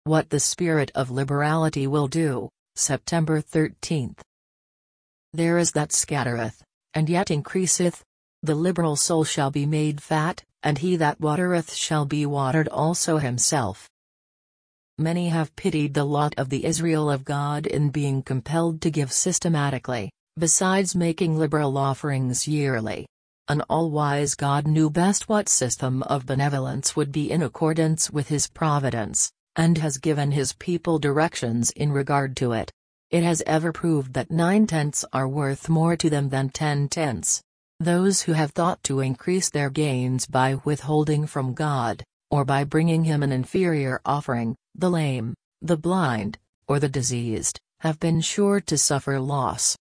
What the spirit of liberality will do, September 13. There is that scattereth, and yet increaseth. The liberal soul shall be made fat, and he that watereth shall be watered also himself. Many have pitied the lot of the Israel of God in being compelled to give systematically, besides making liberal offerings yearly. An all-wise God knew best what system of benevolence would be in accordance with his providence, and has given his people directions in regard to it. It has ever proved that 9/10 are worth more to them than 10/10. Those who have thought to increase their gains by withholding from God, or by bringing him an inferior offering, the lame, the blind, or the diseased, have been sure to suffer loss.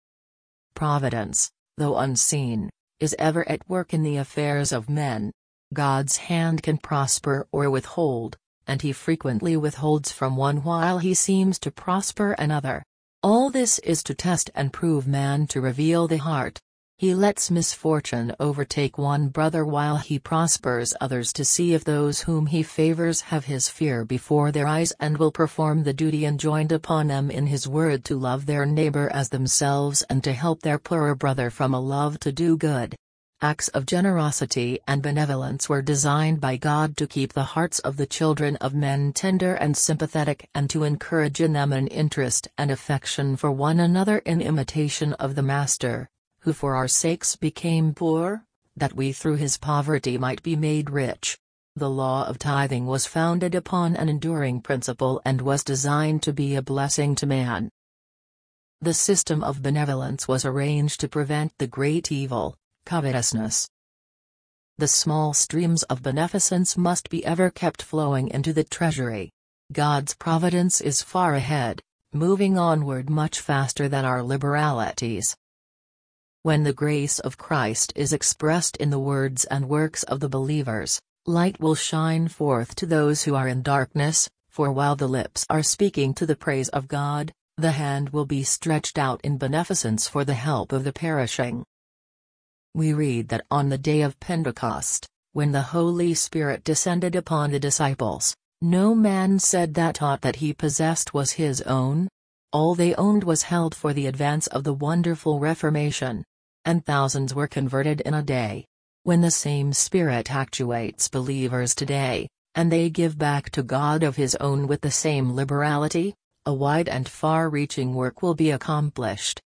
Providence, though unseen, is ever at work in the affairs of men. God's hand can prosper or withhold, and he frequently withholds from one while he seems to prosper another. All this is to test and prove man, to reveal the heart. He lets misfortune overtake one brother while he prospers others, to see if those whom he favors have his fear before their eyes and will perform the duty enjoined upon them in his word to love their neighbor as themselves and to help their poorer brother from a love to do good. Acts of generosity and benevolence were designed by God to keep the hearts of the children of men tender and sympathetic, and to encourage in them an interest and affection for one another in imitation of the Master, who for our sakes became poor, that we through his poverty might be made rich. The law of tithing was founded upon an enduring principle and was designed to be a blessing to man. The system of benevolence was arranged to prevent the great evil, covetousness. The small streams of beneficence must be ever kept flowing into the treasury. God's providence is far ahead, moving onward much faster than our liberalities. When the grace of Christ is expressed in the words and works of the believers, light will shine forth to those who are in darkness, for while the lips are speaking to the praise of God, the hand will be stretched out in beneficence for the help of the perishing. We read that on the day of Pentecost, when the Holy Spirit descended upon the disciples, no man said that aught that he possessed was his own. All they owned was held for the advance of the wonderful Reformation. And thousands were converted in a day. When the same Spirit actuates believers today, and they give back to God of his own with the same liberality, a wide and far-reaching work will be accomplished.